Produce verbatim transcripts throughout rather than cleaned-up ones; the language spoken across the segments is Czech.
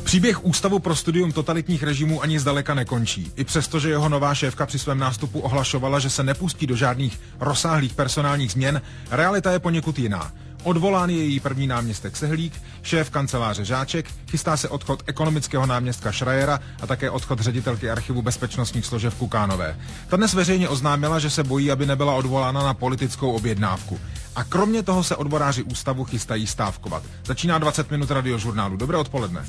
Příběh Ústavu pro studium totalitních režimů ani zdaleka nekončí. I přesto, že jeho nová šéfka při svém nástupu ohlašovala, že se nepustí do žádných rozsáhlých personálních změn, realita je poněkud jiná. Odvolán je její první náměstek Sehlík, šéf kanceláře Žáček, chystá se odchod ekonomického náměstka Schreiera a také odchod ředitelky archivu bezpečnostních složek Kukánové. Ta dnes veřejně oznámila, že se bojí, aby nebyla odvolána na politickou objednávku. A kromě toho se odboráři ústavu chystají stávkovat. Začíná dvacet minut radiožurnálu. Dobré odpoledne.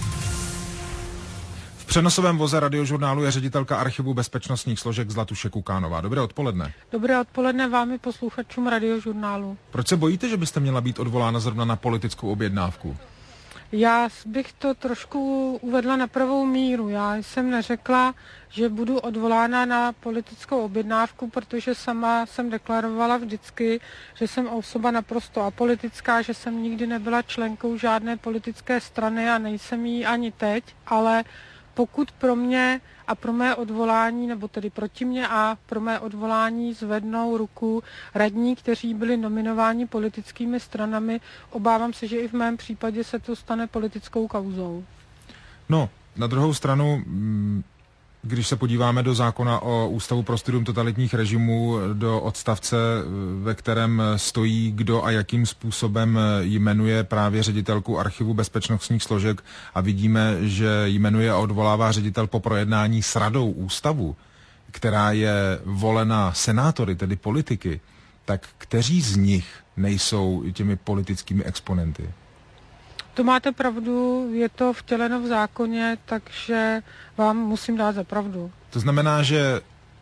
V přenosovém voze radiožurnálu je ředitelka archivu bezpečnostních složek Zlatuše Kukánová. Dobré odpoledne. Dobré odpoledne vám i posluchačům radiožurnálu. Proč se bojíte, že byste měla být odvolána zrovna na politickou objednávku? Já bych to trošku uvedla na pravou míru. Já jsem neřekla, že budu odvolána na politickou objednávku, protože sama jsem deklarovala vždycky, že jsem osoba naprosto apolitická, že jsem nikdy nebyla členkou žádné politické strany a nejsem jí ani teď, ale pokud pro mě a pro mé odvolání, nebo tedy proti mě a pro mé odvolání zvednou ruku radní, kteří byli nominováni politickými stranami, obávám se, že i v mém případě se to stane politickou kauzou. No, na druhou stranu, když se podíváme do zákona o Ústavu pro studium totalitních režimů, do odstavce, ve kterém stojí, kdo a jakým způsobem jmenuje právě ředitelku archivu bezpečnostních složek a vidíme, že jmenuje a odvolává ředitel po projednání s radou ústavu, která je volena senátory, tedy politiky, tak kteří z nich nejsou těmi politickými exponenty? To máte pravdu, je to vtěleno v zákoně, takže vám musím dát za pravdu. To znamená, že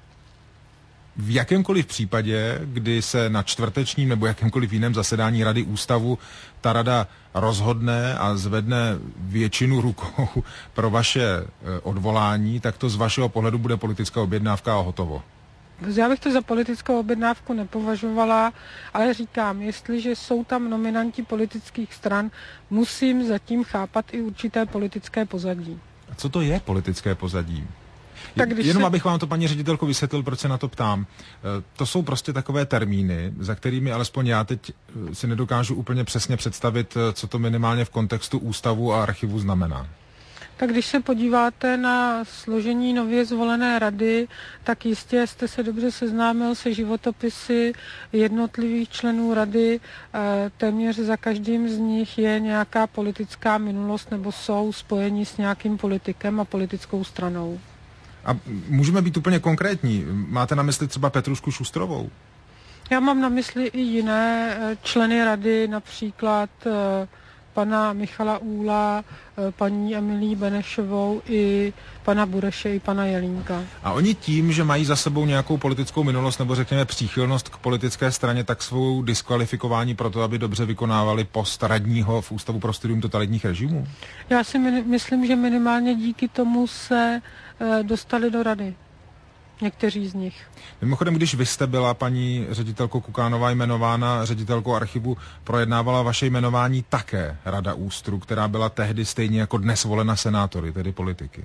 v jakémkoliv případě, kdy se na čtvrtečním nebo jakémkoliv jiném zasedání rady ústavu ta rada rozhodne a zvedne většinu rukou pro vaše odvolání, tak to z vašeho pohledu bude politická objednávka a hotovo. Já bych to za politickou objednávku nepovažovala, ale říkám, jestliže jsou tam nominanti politických stran, musím zatím chápat i určité politické pozadí. A co to je politické pozadí? Tak Jenom se... abych vám to, paní ředitelko, vysvětlil, proč se na to ptám. To jsou prostě takové termíny, za kterými alespoň já teď si nedokážu úplně přesně představit, co to minimálně v kontextu ústavu a archivu znamená. Tak když se podíváte na složení nově zvolené rady, tak jistě jste se dobře seznámil se životopisy jednotlivých členů rady. Téměř za každým z nich je nějaká politická minulost nebo jsou spojeni s nějakým politikem a politickou stranou. A můžeme být úplně konkrétní. Máte na mysli třeba Petrušku Šustrovou? Já mám na mysli i jiné členy rady, například pana Michala Úla, paní Emilii Benešovou i pana Bureše i pana Jelínka. A oni tím, že mají za sebou nějakou politickou minulost nebo řekněme příchylnost k politické straně, tak svou diskvalifikování pro to, aby dobře vykonávali post radního v Ústavu pro studium totalitních režimů? Já si myslím, že minimálně díky tomu se e, dostali do rady. Někteří z nich. Mimochodem, když vy jste byla, paní ředitelko Kukánová, jmenována ředitelkou archivu, projednávala vaše jmenování také Rada ústru, která byla tehdy stejně jako dnes volena senátory, tedy politiky.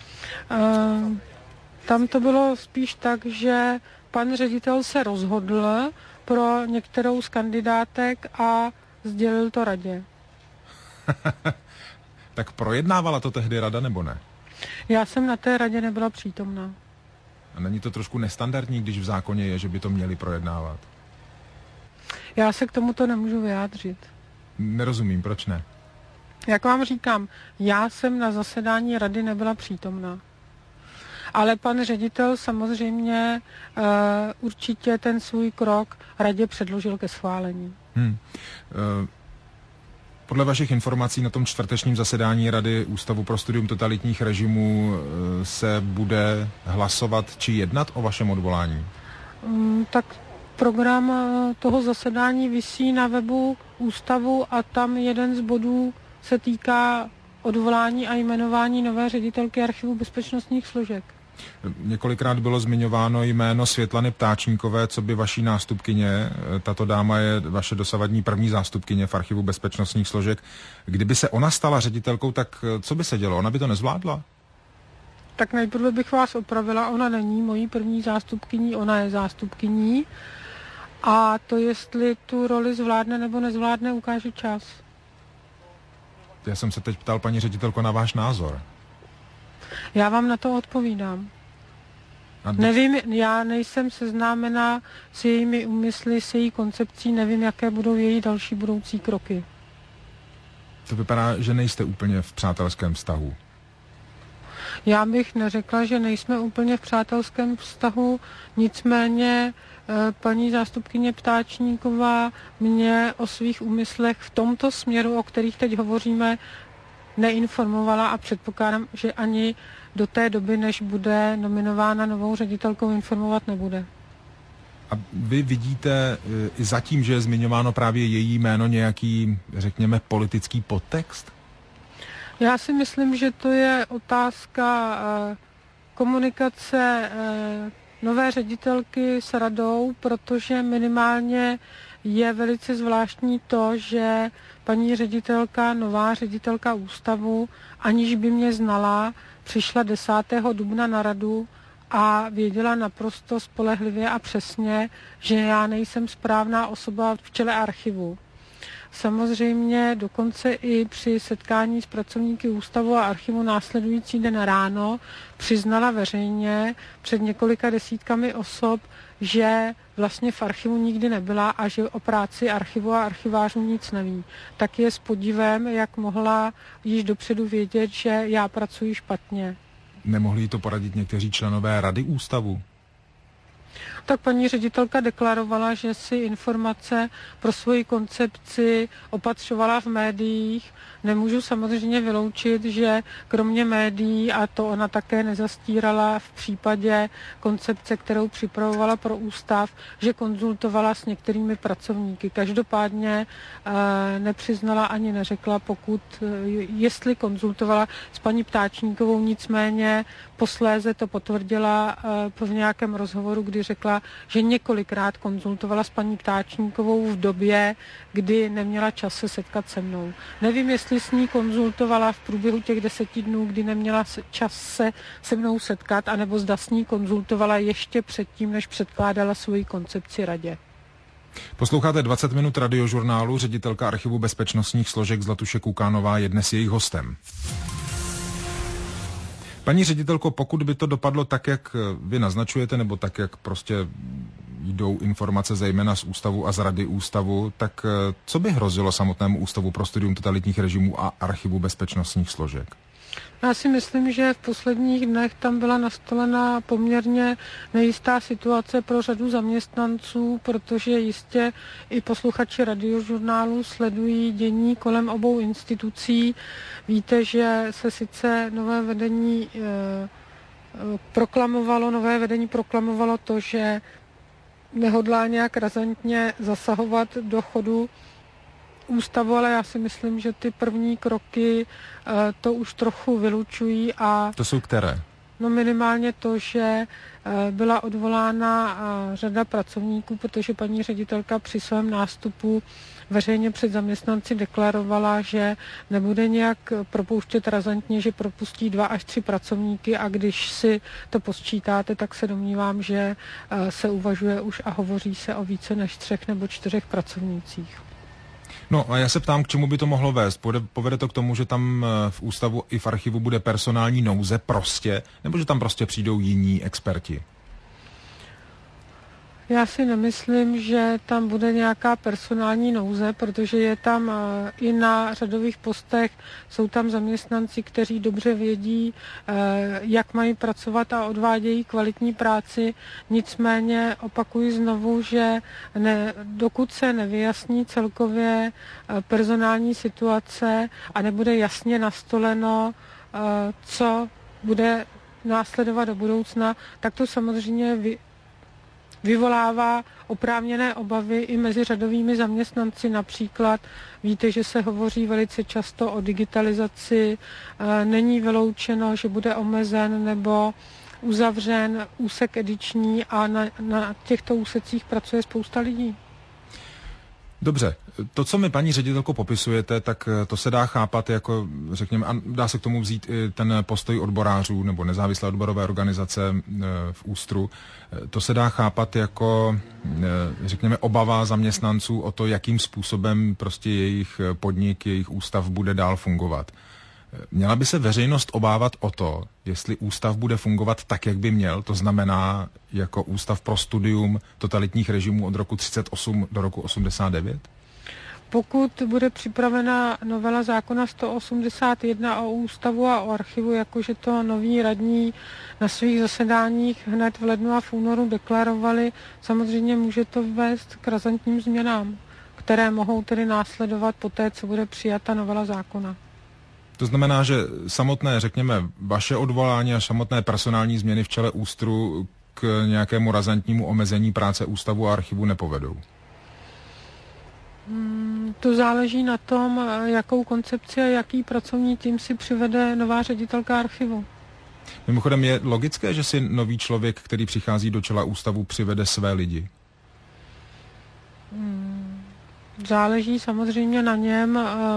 Uh, tam to bylo spíš tak, že pan ředitel se rozhodl pro některou z kandidátek a sdělil to radě. Tak projednávala to tehdy rada, nebo ne? Já jsem na té radě nebyla přítomná. A není to trošku nestandardní, když v zákoně je, že by to měli projednávat? Já se k tomuto nemůžu vyjádřit. Nerozumím, proč ne? Jak vám říkám, já jsem na zasedání rady nebyla přítomná. Ale pan ředitel samozřejmě uh, určitě ten svůj krok radě předložil ke schválení. Hmm. Uh... Podle vašich informací na tom čtvrtečním zasedání Rady Ústavu pro studium totalitních režimů se bude hlasovat či jednat o vašem odvolání? Um, tak program toho zasedání visí na webu ústavu a tam jeden z bodů se týká odvolání a jmenování nové ředitelky archivu bezpečnostních složek. Několikrát bylo zmiňováno jméno Světlany Ptáčníkové, co by vaší nástupkyně. Tato dáma je vaše dosavadní první zástupkyně v archivu bezpečnostních složek. Kdyby se ona stala ředitelkou, tak co by se dělo? Ona by to nezvládla? Tak nejprve bych vás opravila. Ona není mojí první zástupkyní, ona je zástupkyní. A to, jestli tu roli zvládne nebo nezvládne, ukáže čas. Já jsem se teď ptal, paní ředitelko, na váš názor. Já vám na to odpovídám. Nevím, já nejsem seznámená s jejími úmysly, s její koncepcí, nevím, jaké budou její další budoucí kroky. To vypadá, že nejste úplně v přátelském vztahu. Já bych neřekla, že nejsme úplně v přátelském vztahu, nicméně paní zástupkyně Ptáčníková mě o svých úmyslech v tomto směru, o kterých teď hovoříme, neinformovala a předpokládám, že ani do té doby, než bude nominována novou ředitelkou, informovat nebude. A vy vidíte i zatím, že je zmiňováno právě její jméno, nějaký, řekněme, politický podtext? Já si myslím, že to je otázka eh, komunikace eh, nové ředitelky s radou, protože minimálně je velice zvláštní to, že paní ředitelka, nová ředitelka ústavu, aniž by mě znala, přišla desátého dubna na radu a věděla naprosto spolehlivě a přesně, že já nejsem správná osoba v čele archivu. Samozřejmě dokonce i při setkání s pracovníky ústavu a archivu následující den ráno přiznala veřejně před několika desítkami osob, že vlastně v archivu nikdy nebyla a že o práci archivu a archivářů nic neví. Tak je s podivem, jak mohla již dopředu vědět, že já pracuji špatně. Nemohli jí to poradit někteří členové rady ústavu? Tak paní ředitelka deklarovala, že si informace pro svoji koncepci opatřovala v médiích. Nemůžu samozřejmě vyloučit, že kromě médií, a to ona také nezastírala v případě koncepce, kterou připravovala pro ústav, že konzultovala s některými pracovníky. Každopádně e, nepřiznala ani neřekla, pokud, jestli konzultovala s paní Ptáčníkovou, nicméně posléze to potvrdila e, v nějakém rozhovoru, kdy řekla, že několikrát konzultovala s paní Ptáčníkovou v době, kdy neměla čas se setkat se mnou. Nevím, jestli s ní konzultovala v průběhu těch deseti dnů, kdy neměla čas se se mnou setkat, anebo zda s ní konzultovala ještě předtím, než předkládala svoji koncepci radě. Posloucháte dvacet minut radiožurnálu, ředitelka archivu bezpečnostních složek Zlatuše Kukánová je dnes jejich hostem. Paní ředitelko, pokud by to dopadlo tak, jak vy naznačujete, nebo tak, jak prostě jdou informace zejména z ústavu a z rady ústavu, tak co by hrozilo samotnému Ústavu pro studium totalitních režimů a archivu bezpečnostních složek? Já si myslím, že v posledních dnech tam byla nastolena poměrně nejistá situace pro řadu zaměstnanců, protože jistě i posluchači radiožurnálu sledují dění kolem obou institucí. Víte, že se sice nové vedení eh, proklamovalo, nové vedení proklamovalo to, že nehodlá nějak razantně zasahovat do chodu ústavu, ale já si myslím, že ty první kroky uh, to už trochu vylučují. A to jsou které? No minimálně to, že uh, byla odvolána uh, řada pracovníků, protože paní ředitelka při svém nástupu veřejně před zaměstnanci deklarovala, že nebude nějak propouštět razantně, že propustí dva až tři pracovníky, a když si to posčítáte, tak se domnívám, že uh, se uvažuje už a hovoří se o více než třech nebo čtyřech pracovnících. No a já se ptám, k čemu by to mohlo vést. Povede to k tomu, že tam v ústavu i v archivu bude personální nouze prostě, nebo že tam prostě přijdou jiní experti? Já si nemyslím, že tam bude nějaká personální nouze, protože je tam i na řadových postech, jsou tam zaměstnanci, kteří dobře vědí, jak mají pracovat a odvádějí kvalitní práci. Nicméně opakuji znovu, že ne, dokud se nevyjasní celkově personální situace a nebude jasně nastoleno, co bude následovat do budoucna, tak to samozřejmě vy, vyvolává oprávněné obavy i mezi řadovými zaměstnanci. Například víte, že se hovoří velice často o digitalizaci, není vyloučeno, že bude omezen nebo uzavřen úsek ediční a na, na těchto úsecích pracuje spousta lidí. Dobře, To, co mi, paní ředitelko, popisujete, tak to se dá chápat jako, řekněme, a dá se k tomu vzít i ten postoj odborářů nebo nezávislé odborové organizace v ÚSTRu. To se dá chápat jako, řekněme, obava zaměstnanců o to, jakým způsobem prostě jejich podnik, jejich ústav bude dál fungovat. Měla by se veřejnost obávat o to, jestli ústav bude fungovat tak, jak by měl, to znamená jako ústav pro studium totalitních režimů od roku třicet osm do roku osmdesát devět? Pokud bude připravena novela zákona sto osmdesát jedna o ústavu a o archivu, jakože to noví radní na svých zasedáních hned v lednu a v únoru deklarovali, samozřejmě může to vést k razantním změnám, které mohou tedy následovat poté, co bude přijata novela zákona. To znamená, že samotné, řekněme, vaše odvolání a samotné personální změny v čele ÚSTRu k nějakému razantnímu omezení práce ústavu a archivu nepovedou? Hmm, to záleží na tom, jakou koncepci a jaký pracovní tým si přivede nová ředitelka archivu. Mimochodem je logické, že si nový člověk, který přichází do čela ústavu, přivede své lidi? Hmm, záleží samozřejmě na něm.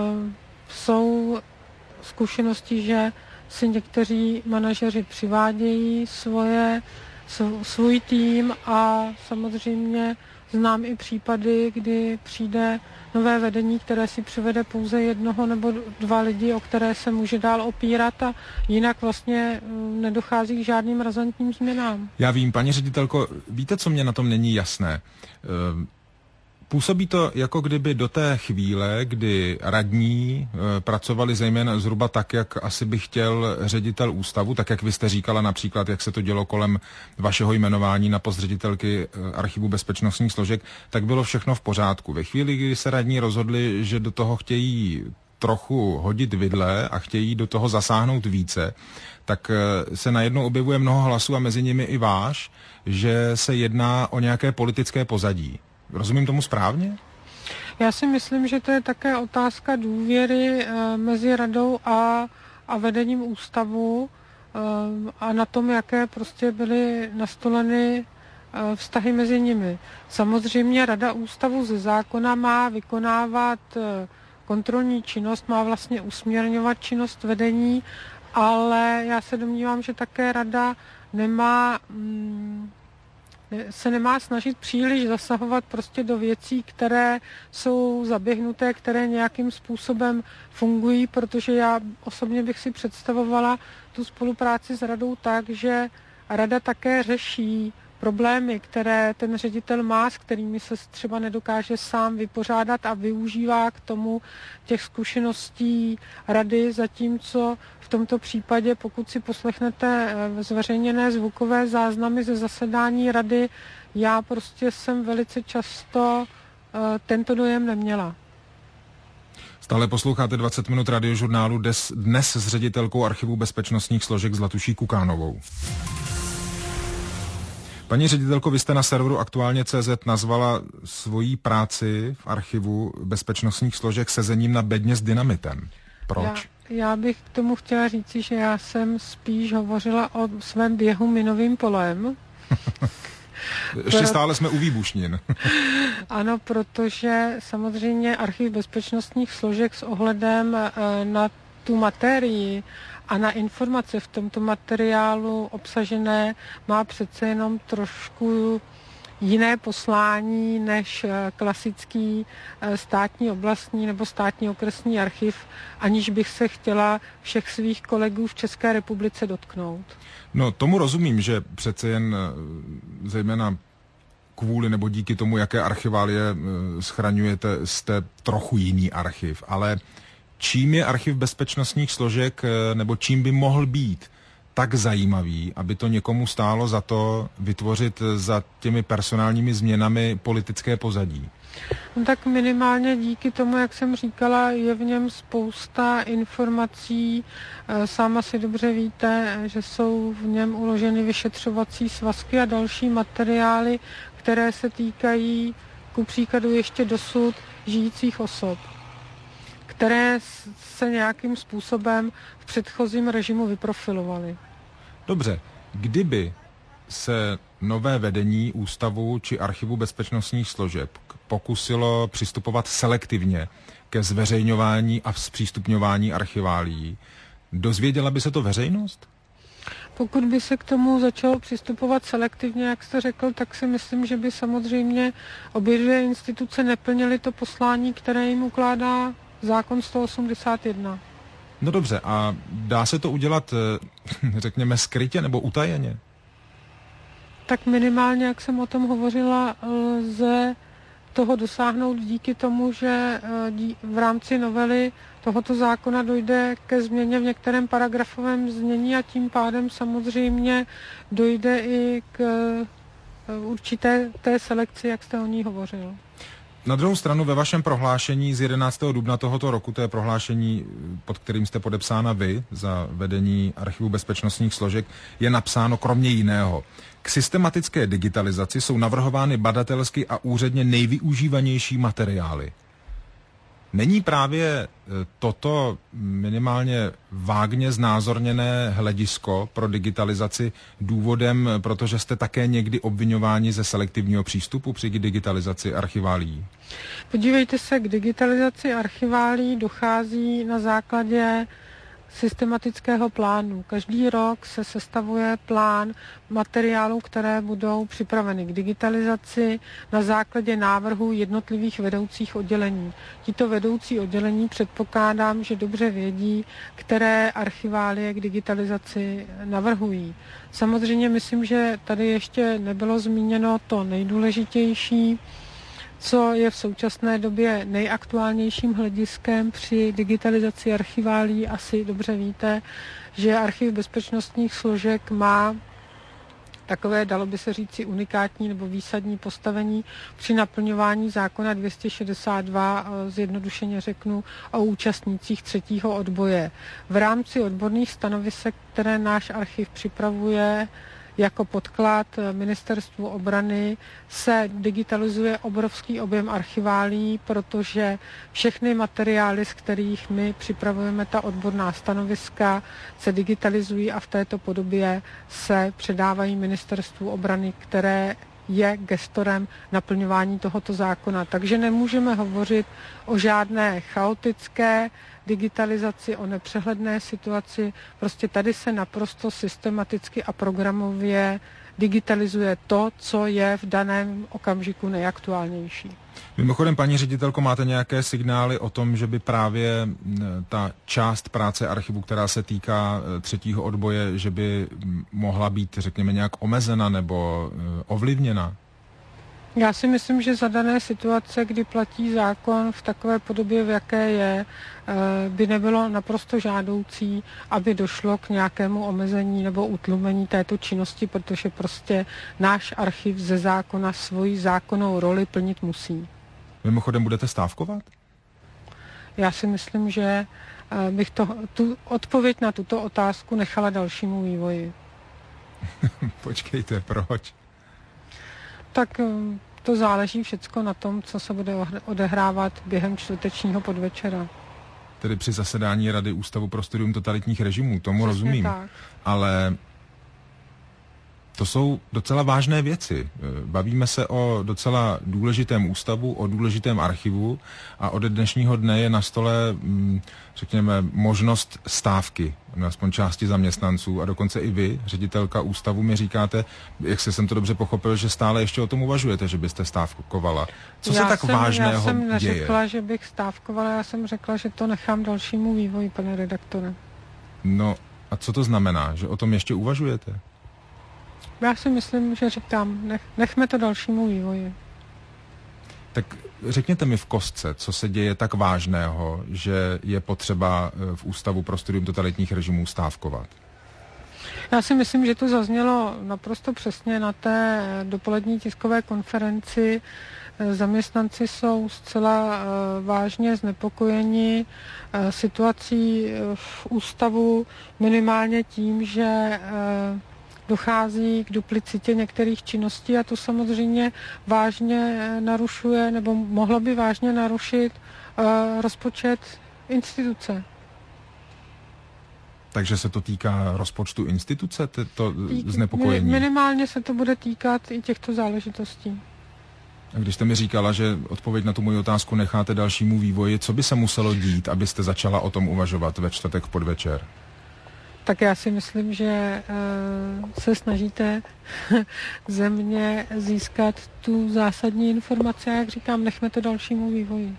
Jsou zkušenosti, že si někteří manažeři přivádějí svoje, svůj tým a samozřejmě znám i případy, kdy přijde nové vedení, které si přivede pouze jednoho nebo dva lidi, o které se může dál opírat a jinak vlastně nedochází k žádným razantním změnám. Já vím, paní ředitelko, víte, co mě na tom není jasné? Působí to, jako kdyby do té chvíle, kdy radní e, pracovali zejména zhruba tak, jak asi by chtěl ředitel ústavu, tak jak vy jste říkala například, jak se to dělo kolem vašeho jmenování na post ředitelky e, archivu bezpečnostních složek, tak bylo všechno v pořádku. Ve chvíli, kdy se radní rozhodli, že do toho chtějí trochu hodit vidle a chtějí do toho zasáhnout více, tak e, se najednou objevuje mnoho hlasů a mezi nimi i váš, že se jedná o nějaké politické pozadí. Rozumím tomu správně? Já si myslím, že to je také otázka důvěry e, mezi radou a, a vedením ústavu e, a na tom, jaké prostě byly nastoleny e, vztahy mezi nimi. Samozřejmě rada ústavu ze zákona má vykonávat e, kontrolní činnost, má vlastně usměrňovat činnost vedení, ale já se domnívám, že také rada nemá... Mm, se nemá snažit příliš zasahovat prostě do věcí, které jsou zaběhnuté, které nějakým způsobem fungují, protože já osobně bych si představovala tu spolupráci s radou tak, že rada také řeší problémy, které ten ředitel má, s kterými se třeba nedokáže sám vypořádat a využívá k tomu těch zkušeností rady, zatímco v tomto případě, pokud si poslechnete zveřejněné zvukové záznamy ze zasedání rady, já prostě jsem velice často uh, tento dojem neměla. Stále posloucháte dvacet minut radiožurnálu dnes, dnes s ředitelkou archivu bezpečnostních složek Zlatuší Kukánovou. Paní ředitelko, vy jste na serveru aktuálně tečka cé zet nazvala svoji práci v archivu bezpečnostních složek sezením na bedně s dynamitem. Proč? Já, já bych k tomu chtěla říci, že já jsem spíš hovořila o svém běhu minovým polem. Ještě Pro... stále jsme u výbušnin. Ano, protože samozřejmě archiv bezpečnostních složek s ohledem na tu materii a na informace v tomto materiálu obsažené má přece jenom trošku jiné poslání než klasický státní oblastní nebo státní okresní archiv, aniž bych se chtěla všech svých kolegů v České republice dotknout. No, tomu rozumím, že přece jen zejména kvůli nebo díky tomu, jaké archiválie schraňujete, jste trochu jiný archiv, ale čím je archiv bezpečnostních složek, nebo čím by mohl být tak zajímavý, aby to někomu stálo za to vytvořit za těmi personálními změnami politické pozadí? No tak minimálně díky tomu, jak jsem říkala, je v něm spousta informací. Sama si dobře víte, že jsou v něm uloženy vyšetřovací svazky a další materiály, které se týkají ku příkladu ještě dosud žijících osob, které se nějakým způsobem v předchozím režimu vyprofilovaly. Dobře, kdyby se nové vedení ústavu či archivu bezpečnostních složek pokusilo přistupovat selektivně ke zveřejňování a zpřístupňování archiválií, dozvěděla by se to veřejnost? Pokud by se k tomu začalo přistupovat selektivně, jak jste řekl, tak si myslím, že by samozřejmě obě dvě instituce neplnily to poslání, které jim ukládá zákon sto osmdesát jedna. No dobře, a dá se to udělat, řekněme, skrytě nebo utajeně? Tak minimálně, jak jsem o tom hovořila, lze toho dosáhnout díky tomu, že v rámci novely tohoto zákona dojde ke změně v některém paragrafovém znění a tím pádem samozřejmě dojde i k určité té selekci, jak jste o ní hovořil. Na druhou stranu ve vašem prohlášení z jedenáctého dubna tohoto roku, to je prohlášení, pod kterým jste podepsána vy za vedení archivu bezpečnostních složek, je napsáno kromě jiného: k systematické digitalizaci jsou navrhovány badatelsky a úředně nejvyužívanější materiály. Není právě toto minimálně vágně znázorněné hledisko pro digitalizaci důvodem, protože jste také někdy obviňováni ze selektivního přístupu při digitalizaci archiválií? Podívejte se, k digitalizaci archiválií dochází na základě systematického plánu. Každý rok se sestavuje plán materiálů, které budou připraveny k digitalizaci na základě návrhů jednotlivých vedoucích oddělení. Tito vedoucí oddělení, předpokládám, že dobře vědí, které archiválie k digitalizaci navrhují. Samozřejmě myslím, že tady ještě nebylo zmíněno to nejdůležitější, co je v současné době nejaktuálnějším hlediskem při digitalizaci archiválií. Asi dobře víte, že archiv bezpečnostních složek má takové, dalo by se říci, unikátní nebo výsadní postavení při naplňování zákona dvě stě šedesát dva, zjednodušeně řeknu, o účastnících třetího odboje. V rámci odborných stanovisek, které náš archiv připravuje jako podklad Ministerstvu obrany, se digitalizuje obrovský objem archiválií, protože všechny materiály, z kterých my připravujeme ta odborná stanoviska, se digitalizují a v této podobě se předávají Ministerstvu obrany, které je gestorem naplňování tohoto zákona. Takže nemůžeme hovořit o žádné chaotické digitalizaci, o nepřehledné situaci. Prostě tady se naprosto systematicky a programově digitalizuje to, co je v daném okamžiku nejaktuálnější. Mimochodem, paní ředitelko, máte nějaké signály o tom, že by právě ta část práce archivu, která se týká třetího odboje, že by mohla být, řekněme, nějak omezena nebo ovlivněna? Já si myslím, že za dané situace, kdy platí zákon v takové podobě, v jaké je, by nebylo naprosto žádoucí, aby došlo k nějakému omezení nebo utlumení této činnosti, protože prostě náš archiv ze zákona svoji zákonnou roli plnit musí. Mimochodem, budete stávkovat? Já si myslím, že bych to, tu odpověď na tuto otázku nechala dalšímu vývoji. Počkejte, proč? Tak to záleží všecko na tom, co se bude odehrávat během čtvrtečního podvečera. Tedy při zasedání Rady Ústavu pro studium totalitních režimů, tomu Přesně rozumím. Tak. Ale to jsou docela vážné věci. Bavíme se o docela důležitém ústavu, o důležitém archivu a od dnešního dne je na stole, řekněme, možnost stávky, aspoň části zaměstnanců a dokonce i vy, ředitelka ústavu, mi říkáte, jak se jsem to dobře pochopil, že stále ještě o tom uvažujete, že byste stávkovala. Co já se tak jsem, vážného Já jsem neřekla, děje? že bych stávkovala, já jsem řekla, že to nechám dalšímu vývoji, pane redaktore. No a co to znamená, že o tom ještě uvažujete? Já si myslím, že říkám, nech, nechme to dalšímu vývoji. Tak řekněte mi v kostce, co se děje tak vážného, že je potřeba v Ústavu pro studium totalitních režimů stávkovat. Já si myslím, že to zaznělo naprosto přesně na té dopolední tiskové konferenci. Zaměstnanci jsou zcela vážně znepokojeni situací v ústavu, minimálně tím, že dochází k duplicitě některých činností a to samozřejmě vážně narušuje, nebo mohlo by vážně narušit uh, rozpočet instituce. Takže se to týká rozpočtu instituce, to znepokojení? Minimálně se to bude týkat i těchto záležitostí. A když jste mi říkala, že odpověď na tu moji otázku necháte dalšímu vývoji, co by se muselo dít, abyste začala o tom uvažovat ve čtvrtek v podvečer? Tak já si myslím, že uh, se snažíte ze mě získat tu zásadní informaci a jak říkám, nechme to dalšímu vývoji.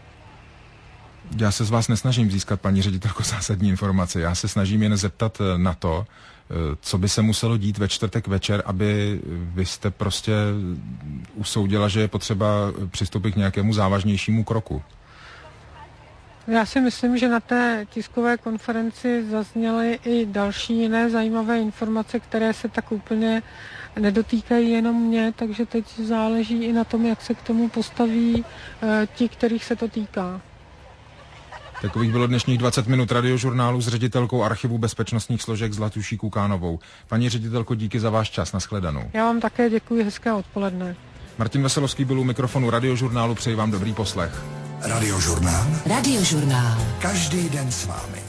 Já se z vás nesnažím získat, paní ředitelko, zásadní informace. Já se snažím jen zeptat na to, co by se muselo dít ve čtvrtek večer, aby vy jste prostě usoudila, že je potřeba přistoupit k nějakému závažnějšímu kroku. Já si myslím, že na té tiskové konferenci zazněly i další jiné zajímavé informace, které se tak úplně nedotýkají jenom mě, takže teď záleží i na tom, jak se k tomu postaví e, ti, kterých se to týká. Takových bylo dnešních dvacet minut Radiožurnálu s ředitelkou archivu bezpečnostních složek Zlatuší Kukánovou. Paní ředitelko, díky za váš čas, nashledanou. Já vám také děkuji, hezké odpoledne. Martin Veselovský byl u mikrofonu Radiožurnálu, přeji vám dobrý poslech. Radiožurnál. Radiožurnál. Každý den s vámi.